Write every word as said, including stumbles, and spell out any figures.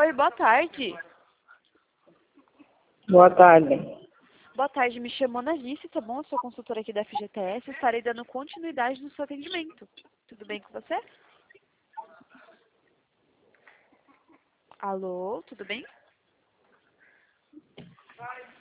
Oi, boa tarde. Boa tarde. Boa tarde, me chamo Analice, tá bom? Eu sou consultora aqui da F G T S, estarei dando continuidade no seu atendimento. Tudo bem com você? Alô, tudo bem?